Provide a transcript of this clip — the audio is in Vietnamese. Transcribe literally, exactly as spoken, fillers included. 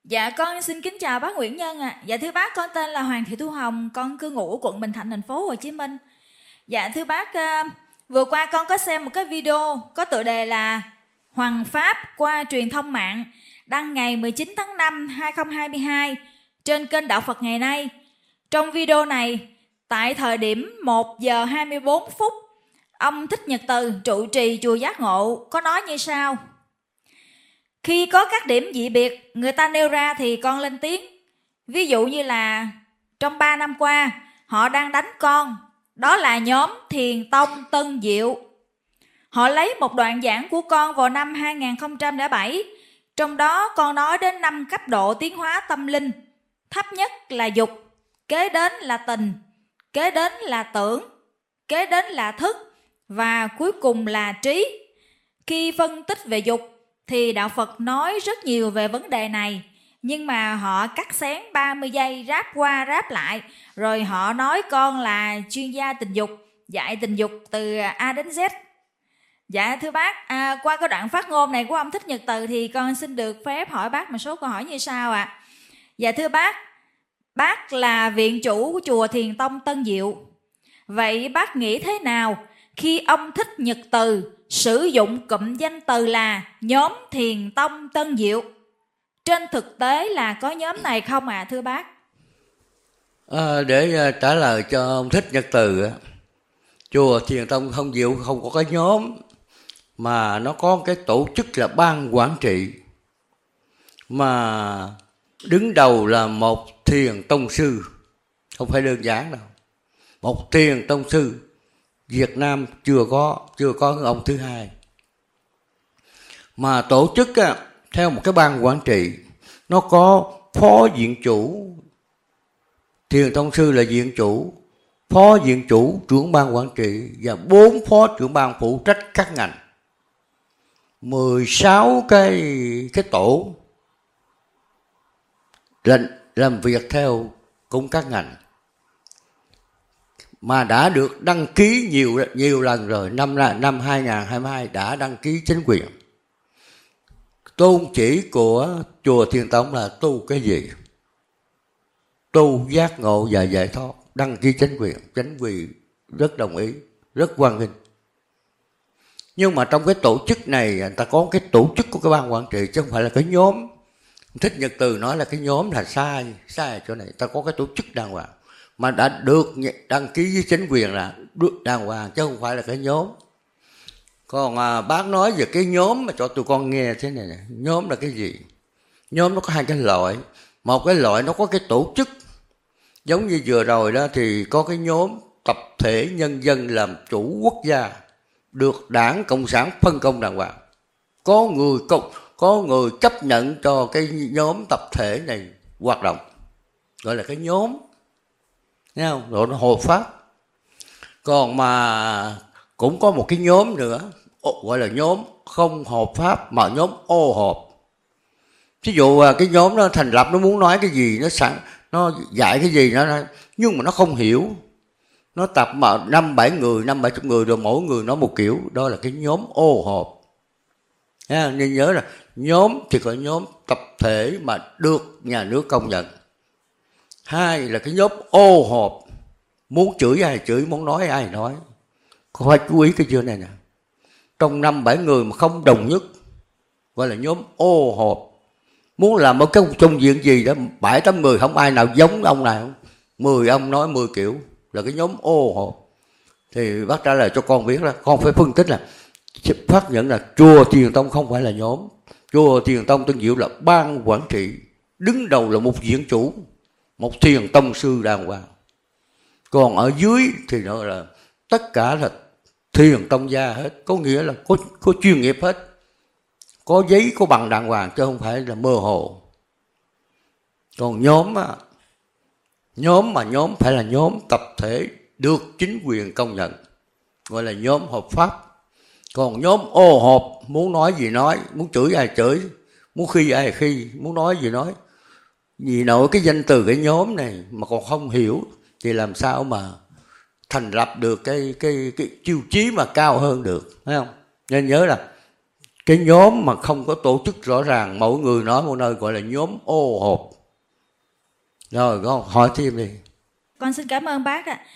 Dạ con xin kính chào bác Nguyễn Nhân ạ. À. Dạ thưa bác, con tên là Hoàng Thị Thu Hồng, con cư ngụ quận Bình Thạnh, thành phố Hồ Chí Minh. Dạ thưa bác, uh, vừa qua con có xem một cái video có tựa đề là Hoằng Pháp qua truyền thông mạng, đăng ngày mười chín tháng năm hai nghìn không trăm hai mươi hai trên kênh Đạo Phật Ngày Nay. Trong video này, tại thời điểm một giờ hai mươi bốn phút, ông Thích Nhật Từ, trụ trì chùa Giác Ngộ có nói như sau: khi có các điểm dị biệt người ta nêu ra thì con lên tiếng. Ví dụ như là trong ba năm qua họ đang đánh con, đó là nhóm Thiền Tông Tân Diệu. Họ lấy một đoạn giảng của con vào năm hai nghìn không trăm lẻ bảy, trong đó con nói đến năm cấp độ tiến hóa tâm linh. Thấp nhất là dục, kế đến là tình, kế đến là tưởng, kế đến là thức và cuối cùng là trí. Khi phân tích về dục thì Đạo Phật nói rất nhiều về vấn đề này, nhưng mà họ cắt xén ba mươi giây, ráp qua ráp lại, rồi họ nói con là chuyên gia tình dục, dạy tình dục từ A đến Z. Dạ thưa bác, à, qua cái đoạn phát ngôn này của ông Thích Nhật Từ thì con xin được phép hỏi bác một số câu hỏi như sau ạ. À. Dạ thưa bác, bác là viện chủ của chùa Thiền Tông Tân Diệu. Vậy bác nghĩ thế nào khi ông Thích Nhật Từ sử dụng cụm danh từ là nhóm Thiền Tông Tân Diệu? Trên thực tế là có nhóm này không ạ, à, thưa bác? À, để trả lời cho ông Thích Nhật Từ, chùa Thiền Tông Tân Diệu không có cái nhóm, mà nó có cái tổ chức là ban quản trị, mà đứng đầu là một thiền tông sư, không phải đơn giản đâu. Một thiền tông sư Việt Nam chưa có, chưa có ông thứ hai. Mà tổ chức á, theo một cái ban quản trị, nó có phó viện chủ, thiền tông sư là viện chủ, phó viện chủ, trưởng ban quản trị và bốn phó trưởng ban phụ trách các ngành. mười sáu cái cái tổ làm, làm việc theo cũng các ngành, mà đã được đăng ký nhiều nhiều lần rồi. Năm năm hai nghìn không trăm hai mươi hai đã đăng ký chính quyền. Tôn chỉ của chùa Thiền Tông là tu cái gì? Tu giác ngộ và giải thoát. Đăng ký chính quyền, chính quyền rất đồng ý, rất hoan nghênh. Nhưng mà trong cái tổ chức này, người ta có cái tổ chức của cái ban quản trị, chứ không phải là cái nhóm. Thích Nhật Từ nói là cái nhóm là sai, sai ở chỗ này. Ta có cái tổ chức đàng hoàng, mà đã được đăng ký với chính quyền là được đàng hoàng, chứ không phải là cái nhóm. Còn à, bác nói về cái nhóm mà cho tụi con nghe thế này nè. Nhóm là cái gì? Nhóm nó có hai cái loại. Một cái loại nó có cái tổ chức, giống như vừa rồi đó thì có cái nhóm tập thể nhân dân làm chủ quốc gia, được Đảng Cộng sản phân công đàng hoàng. Có người công, có người chấp nhận cho cái nhóm tập thể này hoạt động, gọi là cái nhóm, thấy không? Rồi nó hợp pháp. Còn mà cũng có một cái nhóm nữa gọi là nhóm không hợp pháp, mà nhóm ô hợp. Ví dụ cái nhóm nó thành lập, nó muốn nói cái gì, nó sẵn, nó dạy cái gì nó, nhưng mà nó không hiểu. Nó tập mà năm bảy người, năm bảy chục người, rồi mỗi người nói một kiểu, đó là cái nhóm ô hợp. Nên nhớ là nhóm thì có nhóm tập thể mà được nhà nước công nhận. Hai là cái nhóm ô hợp, muốn chửi ai chửi, muốn nói ai nói. Có phải chú ý cái chưa này nè. Trong năm bảy người mà không đồng nhất, gọi là nhóm ô hợp. Muốn làm một cái công việc gì đó, bảy tám người không ai nào giống ông nào, mười ông nói mười kiểu, là cái nhóm ô hợp. Thì bác trả lời cho con biết là con phải phân tích là phát nhận là chùa Thiền Tông không phải là nhóm. Chùa Thiền Tông Tân Diệu là ban quản trị, đứng đầu là một viện chủ, một thiền tông sư đàng hoàng. Còn ở dưới thì nó là tất cả là thiền tông gia hết, có nghĩa là có, có chuyên nghiệp hết, có giấy có bằng đàng hoàng, chứ không phải là mơ hồ. Còn nhóm á, nhóm mà nhóm phải là nhóm tập thể được chính quyền công nhận, gọi là nhóm hợp pháp. Còn nhóm ô hợp, muốn nói gì nói, muốn chửi ai chửi, muốn khi ai khi, muốn nói gì nói. Vì nội cái danh từ cái nhóm này mà còn không hiểu thì làm sao mà thành lập được cái cái cái tiêu chí mà cao hơn được, thấy không? Nên nhớ là Cái nhóm mà không có tổ chức rõ ràng, mỗi người nói một nơi, gọi là nhóm ô hộp. Rồi con hỏi thêm đi. Con xin cảm ơn bác ạ.